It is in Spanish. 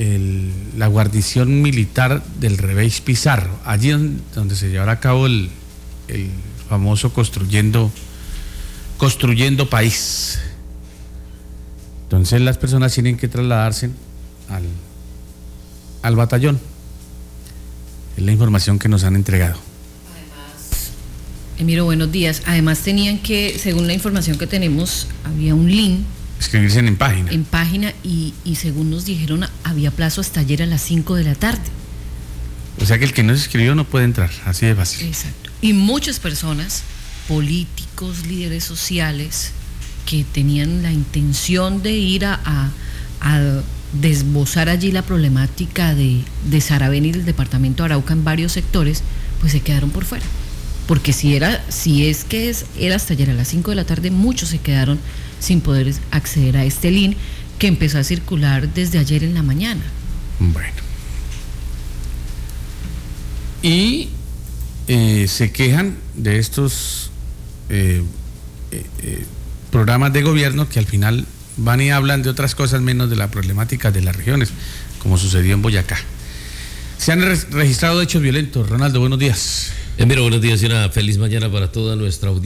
la guarnición militar del Revés Pizarro, allí donde se llevará a cabo el famoso construyendo país. Entonces las personas tienen que trasladarse al batallón. Es la información que nos han entregado. Además, Emiro, buenos días. Además tenían que, según la información que tenemos, había un link. Escribirse en página. En página y según nos dijeron, había plazo hasta ayer a las 5 de la tarde. O sea que el que no se inscribió no puede entrar, así de fácil. Exacto. Y muchas personas, políticos, líderes sociales, que tenían la intención de ir a desbozar allí la problemática de Saravena y del departamento de Arauca en varios sectores, pues se quedaron por fuera. Porque era hasta ayer a las 5 de la tarde, muchos se quedaron sin poder acceder a este link que empezó a circular desde ayer en la mañana. Bueno. Y se quejan de estos programas de gobierno que al final van y hablan de otras cosas menos de la problemática de las regiones, como sucedió en Boyacá. Se han registrado hechos violentos. Ronaldo, buenos días. Buenos días y una feliz mañana para toda nuestra audiencia.